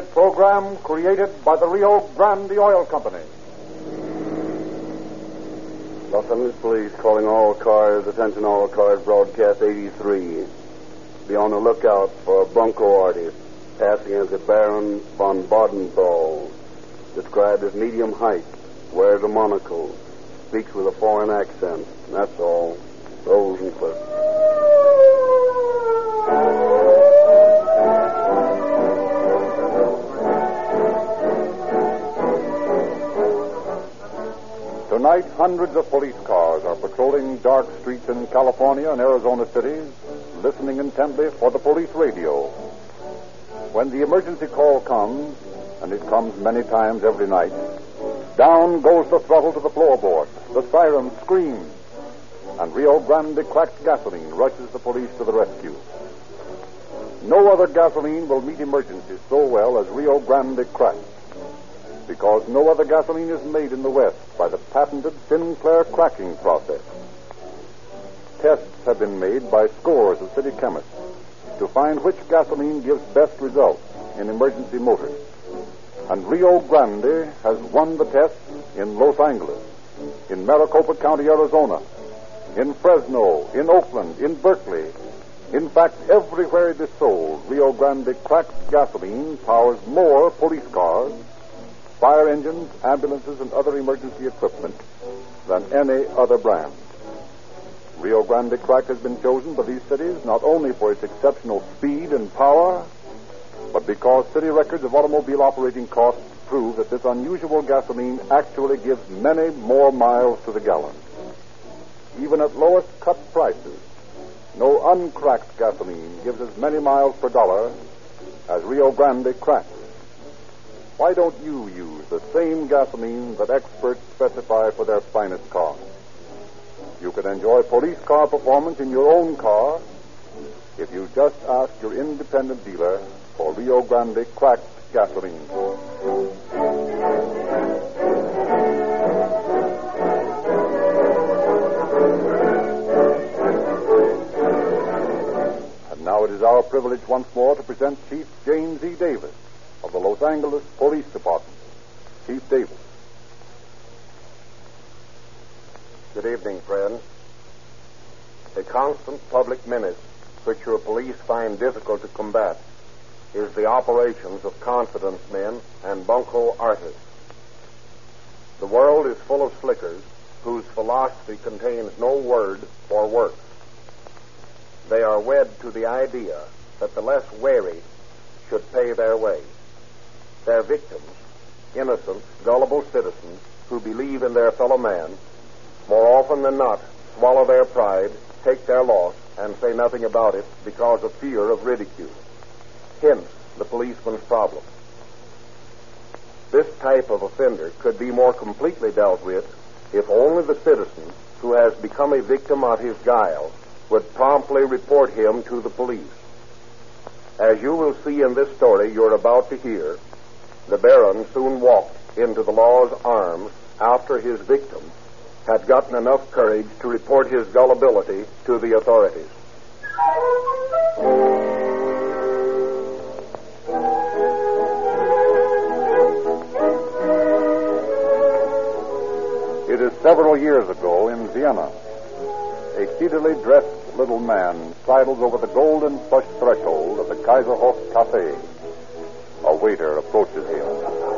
program created by the Rio Grande Oil Company. Los Angeles Police calling all cars, attention all cars, broadcast 83. Be on the lookout for a bunco artist passing as a Baron von Bodenthal, described as medium height, wears a monocle, speaks with a foreign accent. That's all. Rosencliff. Tonight, hundreds of police cars are patrolling dark streets in California and Arizona cities, listening intently for the police radio. When the emergency call comes, and it comes many times every night, down goes the throttle to the floorboard, the siren screams, and Rio Grande cracked gasoline rushes the police to the rescue. No other gasoline will meet emergencies so well as Rio Grande cracked, because no other gasoline is made in the West by the patented Sinclair cracking process. Tests have been made by scores of city chemists to find which gasoline gives best results in emergency motors. And Rio Grande has won the test in Los Angeles, in Maricopa County, Arizona, in Fresno, in Oakland, in Berkeley. In fact, everywhere it is sold, Rio Grande cracked gasoline powers more police cars, fire engines, ambulances, and other emergency equipment than any other brand. Rio Grande cracked has been chosen by these cities not only for its exceptional speed and power, but because city records of automobile operating costs prove that this unusual gasoline actually gives many more miles to the gallon. Even at lowest cut prices, no uncracked gasoline gives as many miles per dollar as Rio Grande cracked. Why don't you use the same gasoline that experts specify for their finest cars? You can enjoy police car performance in your own car if you just ask your independent dealer for Rio Grande cracked gasoline. And now it is our privilege once more to present Chief James E. Davis of the Los Angeles Police Department. Chief Davis. Good evening, friends. A constant public menace which your police find difficult to combat is the operations of confidence men and bunco artists. The world is full of slickers whose philosophy contains no word or work. They are wed to the idea that the less wary should pay their way. Their victims, innocent, gullible citizens who believe in their fellow man, more often than not swallow their pride, take their loss, and say nothing about it because of fear of ridicule. Hence, the policeman's problem. This type of offender could be more completely dealt with if only the citizen who has become a victim of his guile would promptly report him to the police. As you will see in this story you're about to hear, the Baron soon walked into the law's arms after his victim had gotten enough courage to report his gullibility to the authorities. It is several years ago in Vienna. A seedily dressed little man sidles over the golden plush threshold of the Kaiserhof Cafe. A waiter approaches him.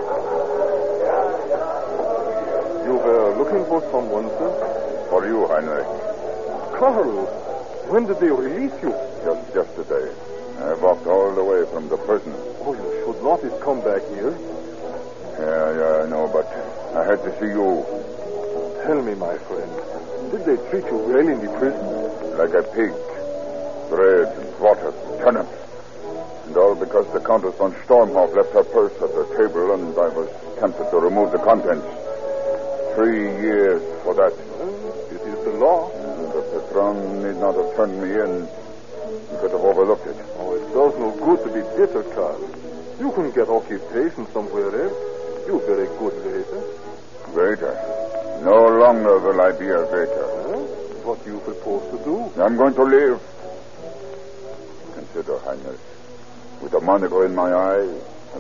You were looking for someone, sir? For you, Heinrich. Carl, when did they release you? Just yesterday. I walked all the way from the prison. Oh, you should not have come back here. Yeah, I know, but I had to see you. Tell me, my friend, did they treat you well in the prison? Like a pig. Bread and water, turnips. And all because the Countess von Stormhoff left her purse at the table and I was tempted to remove the contents. 3 years for that. It is the law. And the patron need not have turned me in. He could have overlooked it. Oh, it does no good to be bitter, Carl. You can get occupation somewhere else. You're very good waiter. Waiter? No longer will I be a waiter. Huh? What do you propose to do? I'm going to leave. Consider, Heinrich. With a monocle in my eye and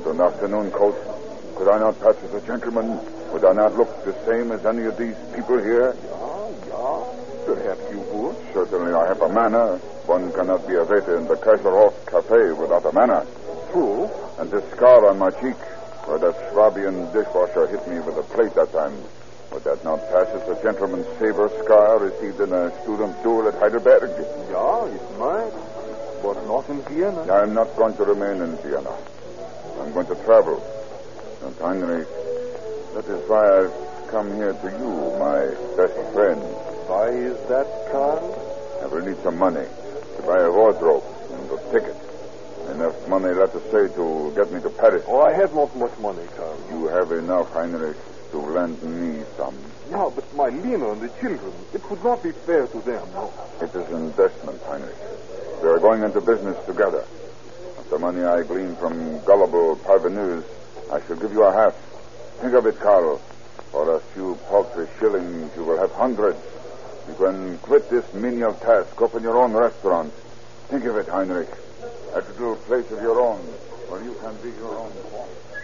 Good afternoon, coach. Could I not pass as a gentleman? Would I not look the same as any of these people here? Yeah. Perhaps you would. Certainly I have a manner. One cannot be a waiter in the Kaiserhof Cafe without a manner. True. And this scar on my cheek, where that Swabian dishwasher hit me with a plate that time, would that not pass as a gentleman's saber scar received in a student duel at Heidelberg? Yeah, it might. But not in Vienna. I'm not going to remain in Vienna. I'm going to travel. And Heinrich, that is why I've come here to you, my best friend. Why is that, Carl? I will need some money to buy a wardrobe and a ticket. Enough money, let us say, to get me to Paris. Oh, I have not much money, Carl. You have enough, Heinrich, to lend me some. Yeah, but my Lena and the children, it would not be fair to them. It is investment, Heinrich. We are going into business together. Of the money I glean from gullible parvenus, I shall give you a half. Think of it, Carl. For a few paltry shillings, you will have hundreds. You can quit this menial task, open your own restaurant. Think of it, Heinrich. A little place of your own, where you can be your own boss.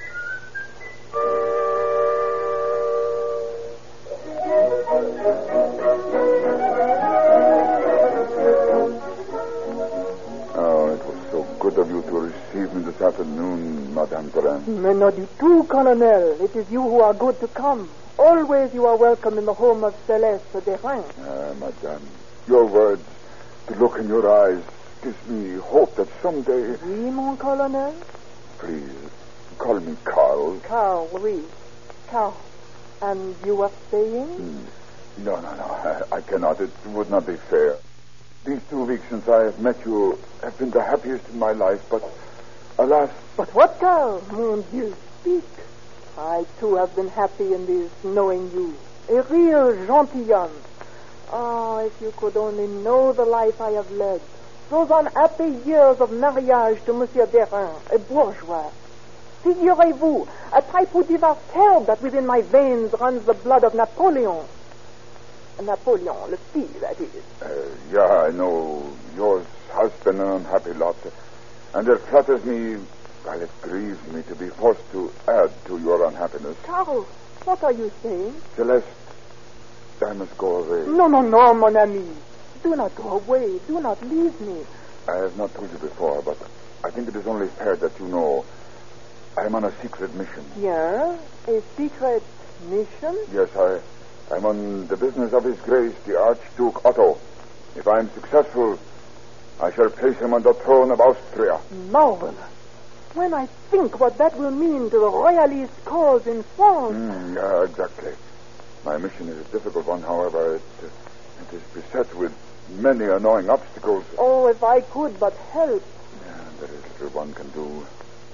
Oh, it was so good of you to receive me this afternoon, Madame Perrin. Mais not du tout, Colonel. It is you who are good to come. Always you are welcome in the home of Celeste Derain. Madame, your words, the look in your eyes, gives me hope that someday... Oui, mon colonel? Please, call me Carl. Carl, oui. Carl. And you were saying? No, I cannot. It would not be fair. These 2 weeks since I have met you have been the happiest in my life, but alas... But what, Carl? Mon Dieu, speak. I, too, have been happy in this knowing you. A real gentilhomme. Ah, if you could only know the life I have led. Those unhappy years of mariage to Monsieur Derain, a bourgeois. Figurez-vous, a type who devours help that within my veins runs the blood of Napoleon. Napoleon, le fils, that is. Yeah, I know. Yours has been an unhappy lot. And it flatters me, while it grieves me to be forced to add to your unhappiness. Carl, what are you saying? Celeste, I must go away. No, mon ami. Do not go away. Do not leave me. I have not told you before, but I think it is only fair that you know I am on a secret mission. Yeah? A secret mission? Yes, I'm on the business of His Grace, the Archduke Otto. If I am successful, I shall place him on the throne of Austria. Marvelous. When I think what that will mean to the royalist cause in France. Yeah, exactly. My mission is a difficult one, however. It is beset with many annoying obstacles. Oh, if I could but help. Yeah, there is little one can do.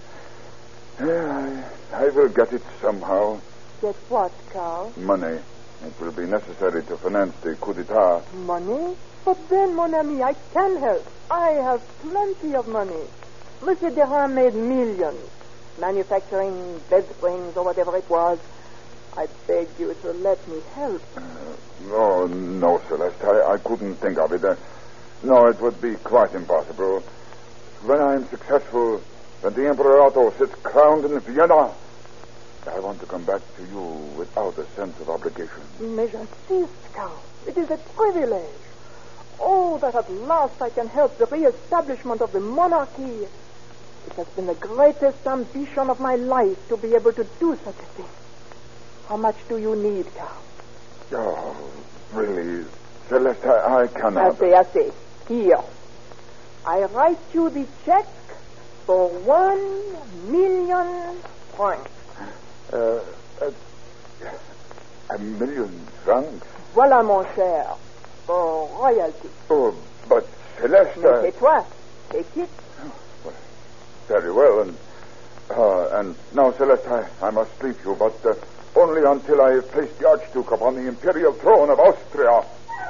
Yeah, I will get it somehow. Get what, Carl? Money. It will be necessary to finance the coup d'etat. Money? But then, mon ami, I can help. I have plenty of money. Monsieur Derain made millions, manufacturing bed springs or whatever it was. I beg you to let me help. No, Celeste. I couldn't think of it. No, it would be quite impossible. When I am successful, when the Emperor Otto sits crowned in Vienna, I want to come back to you without a sense of obligation. Mais j'insiste, Carl. It is a privilege. Oh, that at last I can help the re-establishment of the monarchy. It has been the greatest ambition of my life to be able to do such a thing. How much do you need, Carl? Oh, really, Celeste, I cannot. Assez. Here. I write you the check for 1,000,000 francs. 1,000,000 francs? Voilà, mon cher, for royalty. Oh, but Celeste... Mais c'est toi. Take it. Very well, and now, Celeste, I must leave you, but only until I have placed the Archduke upon the imperial throne of Austria.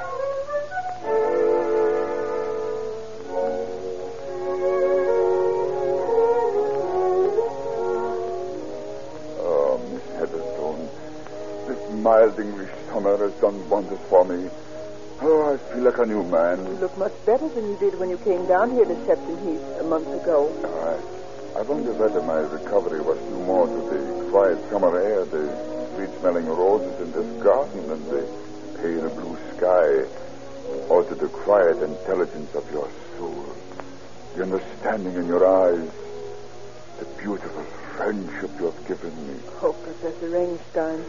Oh, Miss Heatherstone, this mild English summer has done wonders for me. Oh, I feel like a new man. You look much better than you did when you came down here to Shepton Heath a month ago. I wonder whether my recovery was due more to the quiet summer air, the sweet-smelling roses in this garden, and the pale blue sky, or to the quiet intelligence of your soul, the understanding in your eyes, the beautiful friendship you have given me. Oh, Professor Ringstein.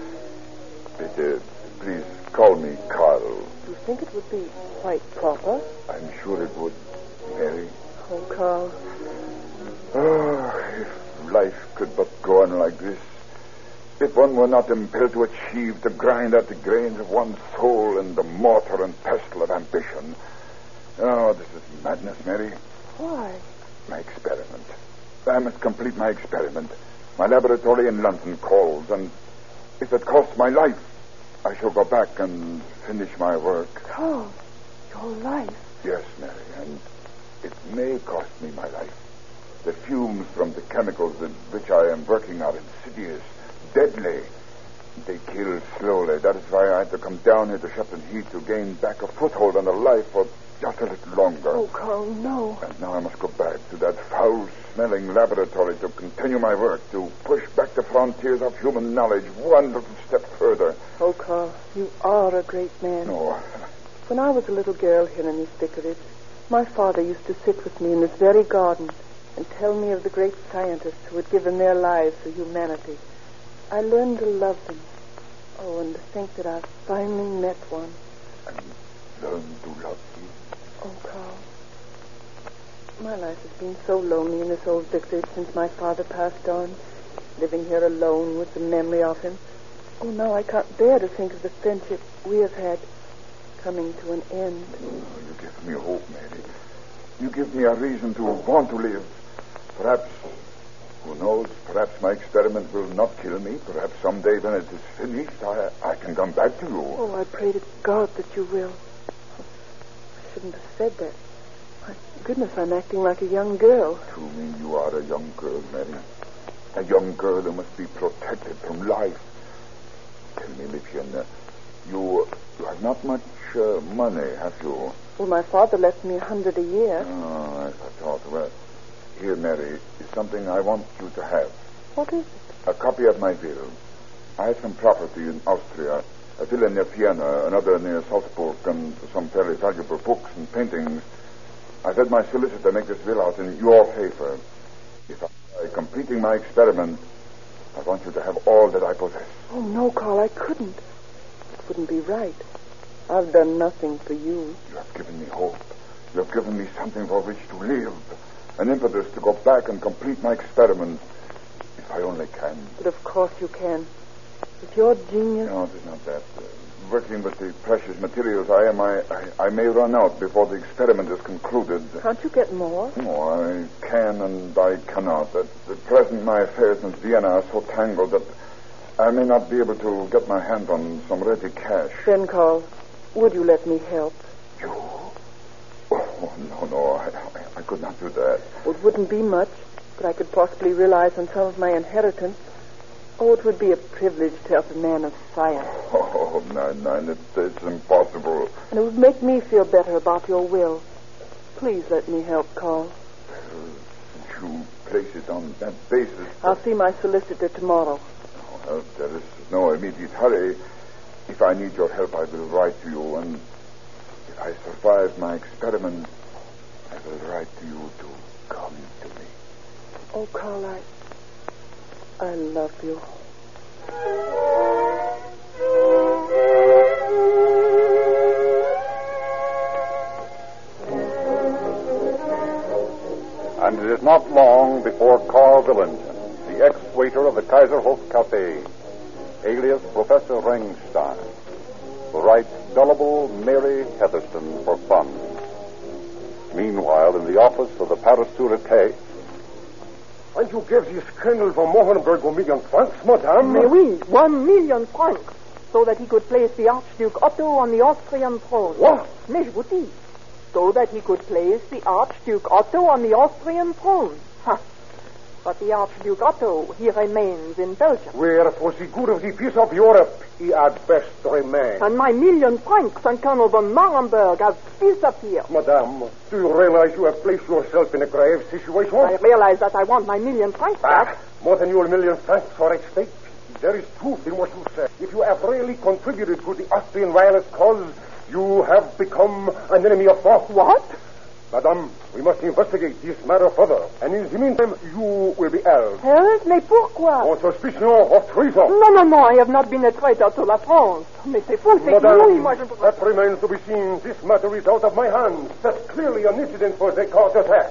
Please call me Carl. Do you think it would be quite proper? I'm sure it would, Mary. Oh, Carl. Oh, if life could but go on like this. If one were not impelled to achieve, to grind out the grains of one's soul in the mortar and pestle of ambition. Oh, this is madness, Mary. Why? My experiment. I must complete my experiment. My laboratory in London calls, and if it costs my life, I shall go back and finish my work. Carl, your life? Yes, Mary, and it may cost me my life. The fumes from the chemicals in which I am working are insidious, deadly. They kill slowly. That is why I had to come down here to Shepton Heath to gain back a foothold on the life for just a little longer. Oh, Carl, no. And now I must go back to that foul-smelling laboratory to continue my work, to push back the frontiers of human knowledge one little step further. Oh, Carl, you are a great man. No. When I was a little girl here in this vicarage, my father used to sit with me in this very garden and tell me of the great scientists who had given their lives for humanity. I learned to love them. Oh, and to think that I've finally met one. And learned to love you? Oh, Carl. My life has been so lonely in this old vicarage since my father passed on, living here alone with the memory of him. Oh, now I can't bear to think of the friendship we have had coming to an end. Oh, you give me hope, Mary. You give me a reason to want to live. Perhaps, who knows, perhaps my experiment will not kill me. Perhaps someday when it is finished, I can come back to you. Oh, I pray to God that you will. I shouldn't have said that. My goodness, I'm acting like a young girl. To me, you are a young girl, Mary. A young girl who must be protected from life. Tell me, Lippian, you have not much money, have you? Well, my father left me $100 a year. Oh, I thought, well, here, Mary, is something I want you to have. What is it? A copy of my will. I have some property in Austria, a villa near Vienna, another near Salzburg, and some fairly valuable books and paintings. I've had my solicitor make this will out in your favor. If by completing my experiment, I want you to have all that I possess. Oh, no, Carl, I couldn't. It wouldn't be right. I've done nothing for you. You have given me hope. You have given me something for which to live. An impetus to go back and complete my experiment. If I only can. But of course you can. With your genius... No, it is not that. Working with the precious materials I may run out before the experiment is concluded. Can't you get more? No, I can and I cannot. At present, my affairs in Vienna are so tangled that I may not be able to get my hand on some ready cash. Then, Carl, would you let me help? You? Oh, no, I could not do that. It wouldn't be much, but I could possibly realize on some of my inheritance. Oh, it would be a privilege to help a man of science. Oh, no, it's impossible. And it would make me feel better about your will. Please let me help, Carl. Since you place it on that basis... I'll see my solicitor tomorrow. Well, there is no immediate hurry. If I need your help, I will write to you, and if I survive my experiment, I will write to you to come to me. Oh, Carl, I love you. And it is not long before Carl Willingen, the ex-waiter of the Kaiserhof Café, alias Professor Ringstein, will write gullible Mary Heatherston for fun. Meanwhile, in the office of the Paris Sûreté... And you gave this Colonel von Mohenberg 1 million francs, madame? Mais oui, 1 million francs, so that he could place the Archduke Otto on the Austrian throne. What? Mais je vous dis, so that he could place the Archduke Otto on the Austrian throne. Ha! But the Archduke Otto, he remains in Belgium. Where, for the good of the peace of Europe, he at best remains. And my million francs and Colonel von Marenberg have disappeared. Madame, do you realize you have placed yourself in a grave situation? I realize that I want my million francs back. More than your million francs are at stake. There is truth in what you say. If you have really contributed to the Austrian royalist cause, you have become an enemy of France. What? Madame, we must investigate this matter further. And in the meantime, you will be held. Held? Mais pourquoi? On suspicion of treason. Non, I have not been a traitor to la France. Mais c'est fou, c'est Madame, fou. Moi, je... that remains to be seen. This matter is out of my hands. That's clearly an incident for the court attack.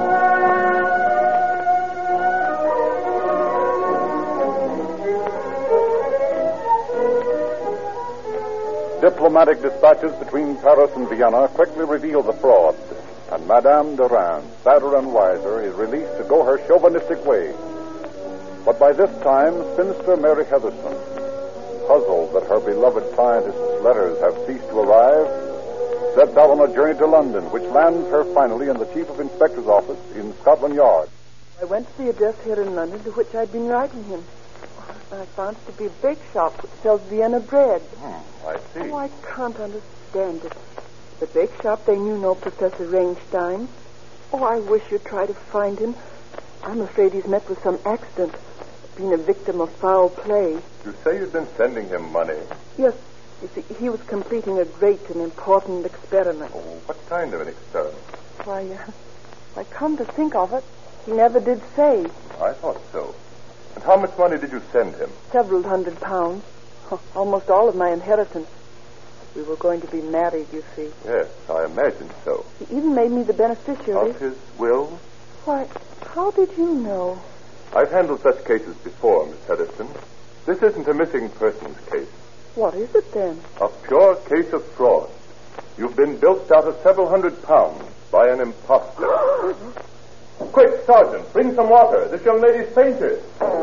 Diplomatic dispatches between Paris and Vienna quickly reveal the fraud, and Madame Durand, sadder and wiser, is released to go her chauvinistic way. But by this time, spinster Mary Heatherstone, puzzled that her beloved scientist's letters have ceased to arrive, sets out on a journey to London, which lands her finally in the Chief of Inspector's office in Scotland Yard. I went to the address here in London to which I'd been writing him. I found it to be a bake shop which sells Vienna bread. I see. Oh, I can't understand it. The bake shop, they knew no Professor Reinstein. Oh, I wish you'd try to find him. I'm afraid he's met with some accident, been a victim of foul play. You say you've been sending him money. Yes. You see, he was completing a great and important experiment. Oh, what kind of an experiment? Why, come to think of it, he never did say. I thought so. And how much money did you send him? Several £100. Almost all of my inheritance. We were going to be married, you see. Yes, I imagined so. He even made me the beneficiary. Of his will? Why, how did you know? I've handled such cases before, Miss Heatherstone. This isn't a missing persons case. What is it then? A pure case of fraud. You've been bilked out of several £100 by an impostor. Quick, Sergeant, bring some water. This young lady's fainted.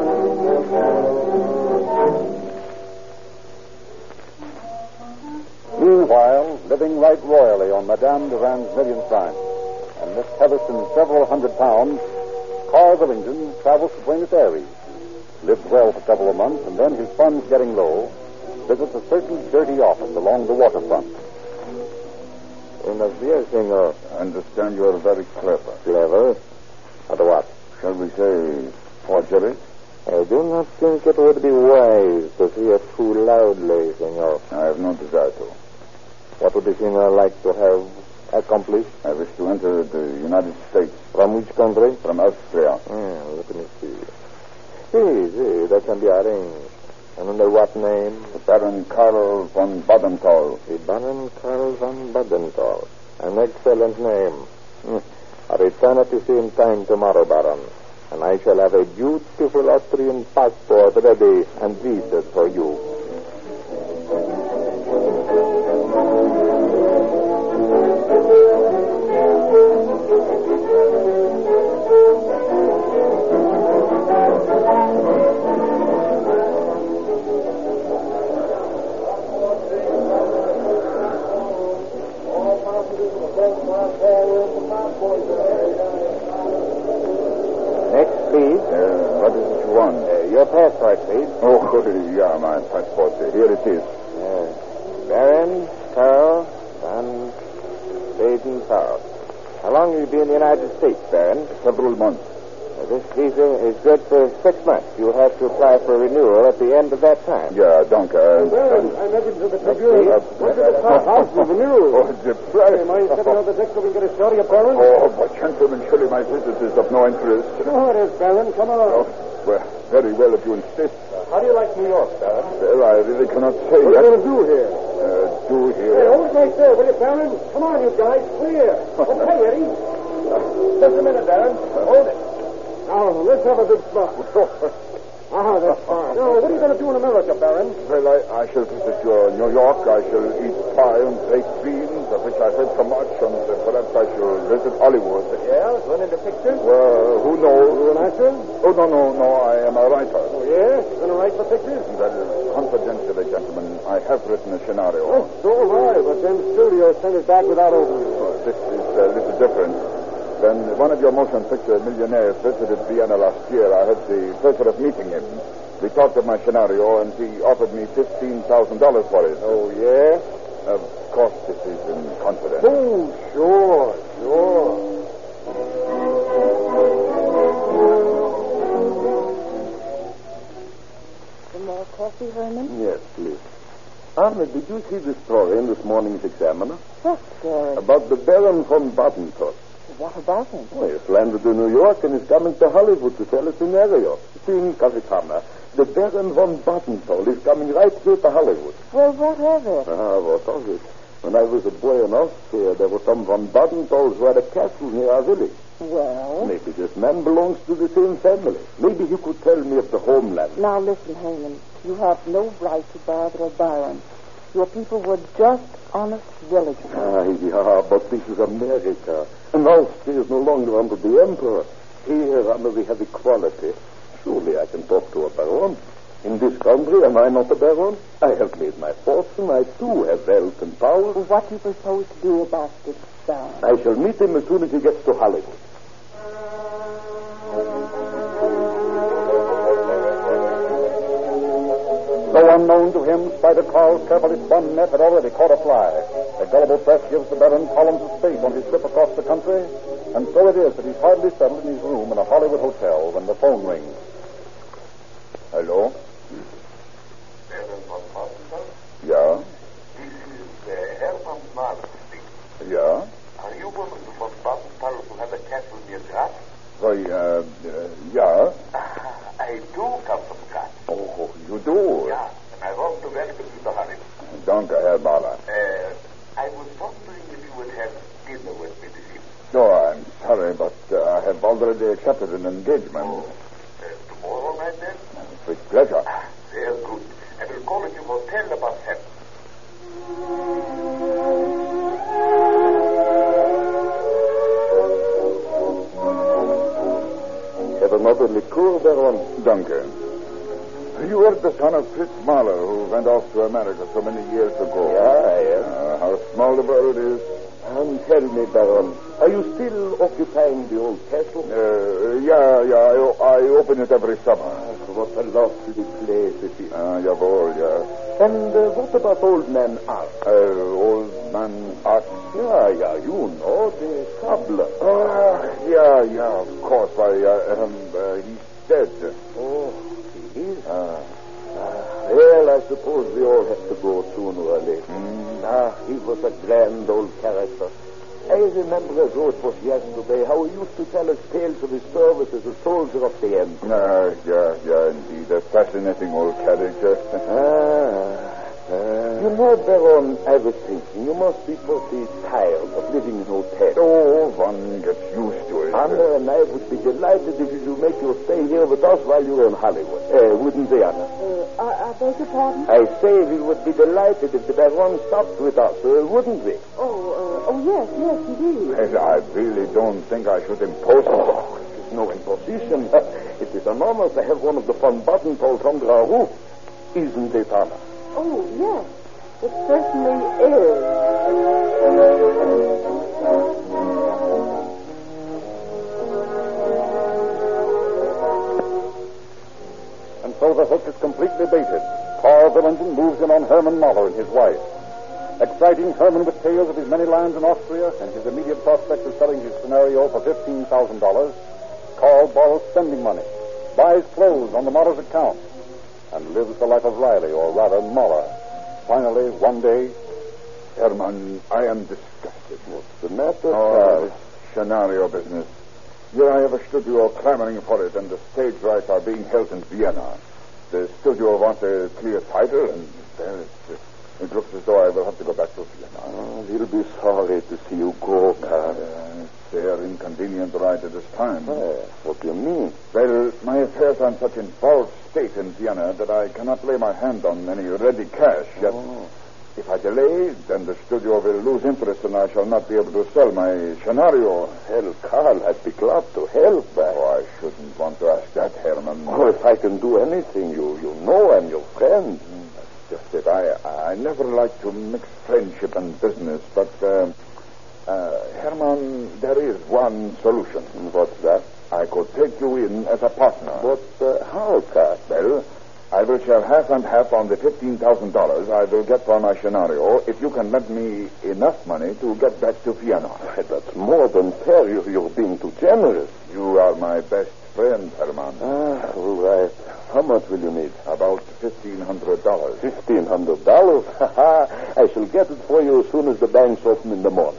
Meanwhile, living right royally on Madame Durand's million francs and Miss Heatherstone's several £100, Carl Billington travels to Buenos Aires, lives well for several months, and then, his funds getting low, visits a certain dirty office along the waterfront. Buenos dias, senor. I understand you are very clever. Clever? At what? Shall we say forgery? I do not think it would be wise to see it too loudly, senor. I have no desire to. What would the senor like to have accomplished? I wish to enter the United States. From which country? From Austria. Let me see. See, that can be arranged. And under what name? The Baron Karl von Badenthal. The Baron Karl von Badenthal. An excellent name. I return at the same time tomorrow, Baron. And I shall have a beautiful Austrian passport ready and visa for you. Next, please. What is it you want? Your passport, please. Oh, yeah, my passport. Here it is. Baron Karl von Badenthal. How long will you be in the United States, Baron? Several months. This visa is good for 6 months. You'll have to apply for renewal at the end of that time. Yeah, danke. Baron, I never to the tribune. What's the house of the news? Oh, the price. Am I stepping on the deck so we can get a shot of you, Baron? Oh, but gentlemen, surely my visit is of no interest. Sure it is, Baron. Come on. Oh, well, very well if you insist. How do you like New York, Baron? Well, I really cannot say. What are you going to do here? Do here? Hey, hold it right there, will you, Baron? Come on, you guys. Clear. Okay, Eddie. Just a minute, Baron. Hold it. Now, let's have a big spot. That's fine. Now, what are you going to do in America, Baron? Well, I shall visit New York. I shall eat pie and baked beans, of which I've heard so much, and perhaps I shall visit Hollywood. Yeah? Run into pictures? Well, who knows? You an actor? Oh, no, I am a writer. Oh, yeah? You going to write for pictures? Well, confidentially, gentlemen, I have written a scenario. Oh, so have I, but then studios send it back without opening. This is a little different. When one of your motion picture millionaires visited Vienna last year, I had the pleasure of meeting him. We talked of my scenario, and he offered me $15,000 for it. Oh, yeah? Of course, this is in confidence. Oh, sure. Some more coffee, Herman? Yes, please. Anna, did you see the story in this morning's Examiner? What story? About the Baron von Badentoll. What about him? Oh, he's landed in New York and is coming to Hollywood to sell a scenario. See, Capitana, the Baron von Badentoll is coming right here to Hollywood. Well, what of it? What of it? When I was a boy in Austria, there were some von Badentolls who had a castle near our village. Well? Maybe this man belongs to the same family. Maybe he could tell me of the homeland. Now, listen, Herman. You have no right to bother a baron. Your people were just honest villagers. Yeah, but this is America. And Austria is no longer under the emperor. Here, under we have equality. Surely I can talk to a baron. In this country, am I not a baron? I have made my fortune. I, too, have wealth and power. What do you propose to do about this baron? I shall meet him as soon as he gets to Hollywood. Though unknown to him, Spider Carl's carefully spun net had already caught a fly. The gullible press gives the Baron columns of space on his trip across the country, and so it is that he's hardly settled in his room in a Hollywood hotel when the phone rings. Hello? Baron von Badentoll? Yeah? This is Hermann Mahler speaking. Yeah? Are you one of the von Badentoll who have a castle near Graz? Why, yeah? I do come from Graz. Oh, you do? Yeah, and I want to welcome you to Hollywood. Danke, Herr Mahler. I was wondering if you would have dinner with me this evening. No, I'm sorry, but I have already accepted an engagement. Tomorrow night, then? With pleasure. Very good. I will call at your hotel about 7. Have another liqueur, Baron? Danke. You were the son of Fritz Mahler, who went off to America so many years ago. Yeah. How small the world is. And tell me, Baron, are you still occupying the old castle? Yeah. I open it every summer. What a lovely place it is. Jawohl, yeah. And what about Old Man Art? Old Man Art? Yeah, you know, the cobbler. Yeah, of course. He's dead. Oh, he is? Well, I suppose we all have to go sooner or later. He was a grand old character. I remember as though it was yesterday how he used to tell us tales of his service as a soldier of the Empire. Yeah, indeed. A fascinating old character. You know, Baron, I was thinking you must be pretty tired of living in hotels. Oh, one gets used to it. Anna and I would be delighted if you make your stay here with us while you're in Hollywood. Wouldn't they, Anna? I beg your pardon? I say we would be delighted if the Baron stopped with us, wouldn't we? Yes, indeed. I really don't think I should impose on you. It is no imposition. It is an honor to have one of the von Badentolls under our roof. Isn't it, Anna? Oh, yes. It certainly is. And so the hook is completely baited. Carl Billington moves in on Herman Mahler and his wife. Exciting Herman with tales of his many lands in Austria and his immediate prospect of selling his scenario for $15,000, Carl borrows spending money, buys clothes on the Mahler's account, and lives the life of Riley, or rather Mahler. Finally, one day... Herman, I am disgusted. What's the matter, this scenario business. Here I have a studio clamoring for it, and the stage rights are being held in Vienna. The studio wants a clear title, and well, it looks as though I will have to go back to Vienna. We'll be sorry to see you go, Carl. They are inconvenient right at this time. What do you mean? Well, my affairs are in such involved state in Vienna that I cannot lay my hand on any ready cash. Yet, if I delay, then the studio will lose interest and I shall not be able to sell my scenario. Hell, Carl, I'd be glad to help. I shouldn't want to ask that, Herman. Oh, if I can do anything, you know I'm your friend. That's just it. I never like to mix friendship and business, but Herman, there is one solution. What's that? I could take you in as a partner. But how, Carl? Well, I will share half and half on the $15,000 I will get for my scenario if you can lend me enough money to get back to Vienna. That's more than fair. You're being too generous. You are my best friend, Herman. All right. How much will you need? About $1,500. $1,500? I shall get it for you as soon as the banks open in the morning.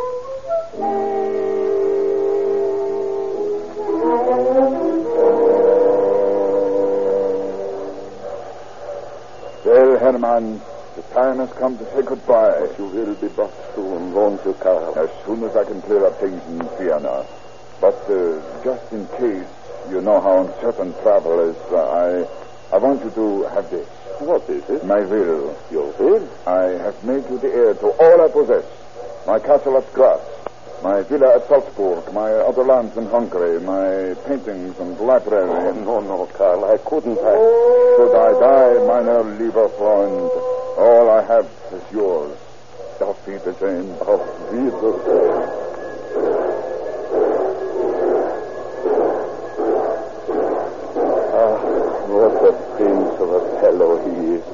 Well, Herman, the time has come to say goodbye. But you will be back soon, won't you, Carl? As soon as I can clear up things in Vienna. But just in case, you know how uncertain travel is, I want you to have this. What is it? My will. Your will? I have made you the heir to all I possess. My castle at Graz, my villa at Salzburg, my other lands in Hungary, my paintings and library. Oh, no, Carl, I couldn't. Should I die, meine lieber Freund, all I have is yours. Auf Wiedersehen. Auf Wiedersehen. What a prince of a fellow he is.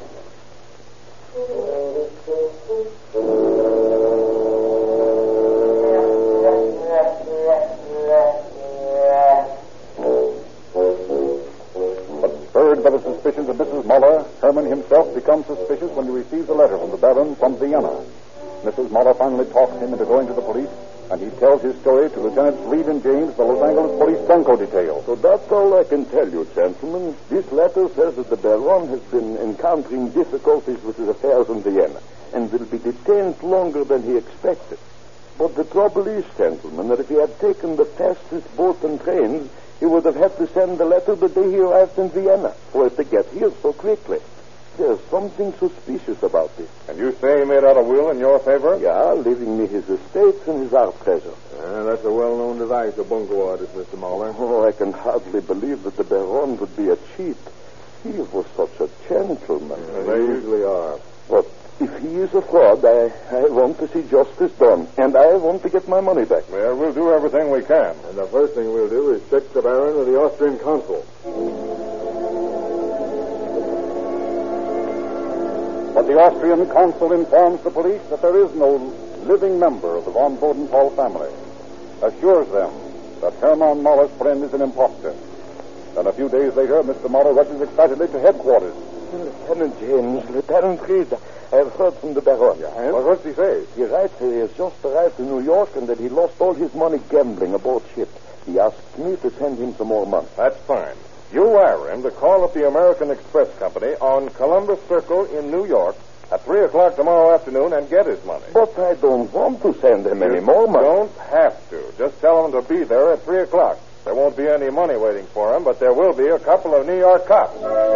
Spurred by the suspicions of Mrs. Muller, Herman himself becomes suspicious when he receives a letter from the Baron from Vienna. Mrs. Muller finally talks him into going to the police, and he tells his story to Lieutenants Reed and James, the Los Angeles Police Bunko Detail. So that's all I can tell you, gentlemen. This letter says that the Baron has been encountering difficulties with his affairs in Vienna and will be detained longer than he expected. But the trouble is, gentlemen, that if he had taken the fastest boat and trains, he would have had to send the letter the day he arrived in Vienna for it to get here so quickly. There's something suspicious about this. And you say he made out a will in your favor? Yeah, leaving me his estates and his art treasure. That's a well-known device of bunco artist, Mr. Muller. Oh, I can hardly believe that the Baron would be a cheat. He was such a gentleman. They usually are. But if he is a fraud, I want to see justice done, and I want to get my money back. Well, we'll do everything we can. And the first thing we'll do is check the Baron with the Austrian consul. But the Austrian consul informs the police that there is no living member of the von Bodenthal family. Assures them that Hermann Muller's friend is an impostor. Then a few days later, Mr. Muller rushes excitedly to headquarters. Lieutenant James, Lieutenant Reed, I have heard from the Baron. Well, what's he say? He writes that he has just arrived in New York and that he lost all his money gambling aboard ship. He asked me to send him some more money. That's fine. You wire him to call up the American Express Company on Columbus Circle in New York at 3 o'clock tomorrow afternoon and get his money. But I don't want to send him any more money. You don't have to. Just tell him to be there at 3 o'clock. There won't be any money waiting for him, but there will be a couple of New York cops.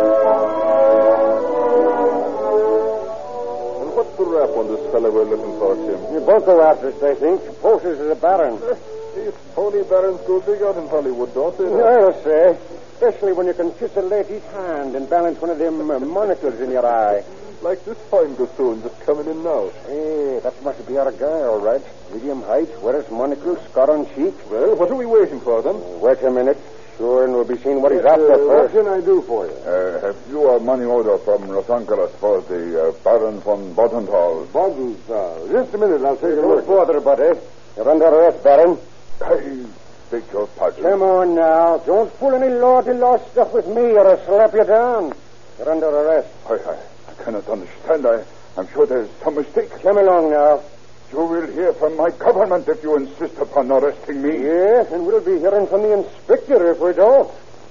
And what's the rap on this fellow we're looking for, Tim? The bunco artist, I think. Poses as a baron. These phony barons go big out in Hollywood, don't they? I'll say. Especially when you can kiss a lady's hand and balance one of them monocles in your eye. Like this fine gossoon just coming in now. Hey, that must be our guy, all right. Medium height, wears monocle, scar on cheek. Well, what are we waiting for, then? Wait a minute. Sure, and we'll be seeing what he's after What first. can I do for you? Have you a money order from Los Angeles for the Baron von Bodenthal? Bodenthal. Just a minute, I'll take a Don't look. bother, buddy. You're under arrest, Baron. I beg your pardon. Come on now. Don't pull any law-to-law stuff with me or I'll slap you down. You're under arrest. I cannot understand. I'm sure there's some mistake. Come along now. You will hear from my government if you insist upon arresting me. Yes, and we'll be hearing from the inspector if we don't.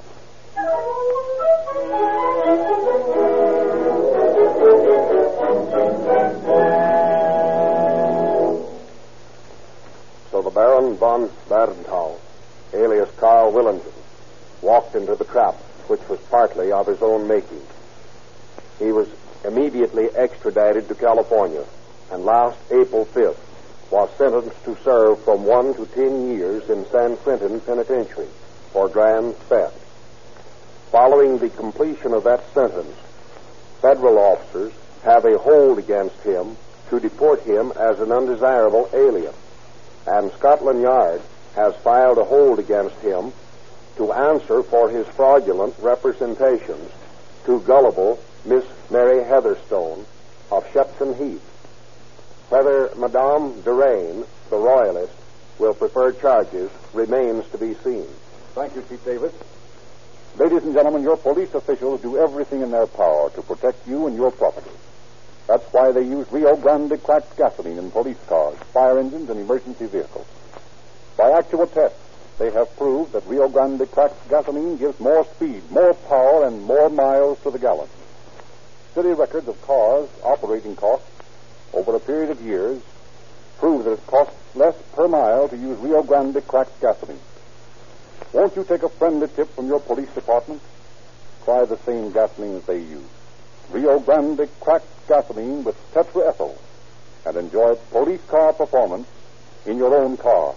So the Baron von Bodenthal, alias Carl Willingen, walked into the trap, which was partly of his own making. He was immediately extradited to California, and last April 5th was sentenced to serve from 1 to 10 years in San Quentin Penitentiary for grand theft. Following the completion of that sentence, federal officers have a hold against him to deport him as an undesirable alien, and Scotland Yard has filed a hold against him to answer for his fraudulent representations to gullible Miss Mary Heatherstone of Shepton Heath. Whether Madame Derain, the royalist, will prefer charges remains to be seen. Thank you, Chief Davis. Ladies and gentlemen, your police officials do everything in their power to protect you and your property. That's why they use Rio Grande cracked gasoline in police cars, fire engines, and emergency vehicles. By actual tests, they have proved that Rio Grande cracked gasoline gives more speed, more power, and more miles to the gallon. City records of cars' operating costs over a period of years prove that it costs less per mile to use Rio Grande cracked gasoline. Won't you take a friendly tip from your police department? Try the same gasoline as they use. Rio Grande cracked gasoline with tetraethyl, and enjoy police car performance in your own car.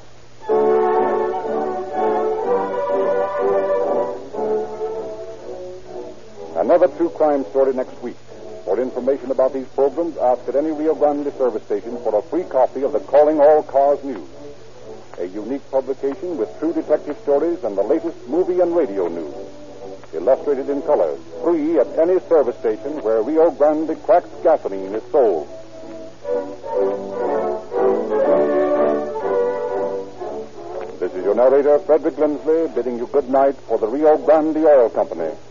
Another true crime story next week. For information about these programs, ask at any Rio Grande service station for a free copy of the Calling All Cars News, a unique publication with true detective stories and the latest movie and radio news, illustrated in color, free at any service station where Rio Grande cracked gasoline is sold. This is your narrator, Frederick Lindsley, bidding you good night for the Rio Grande Oil Company.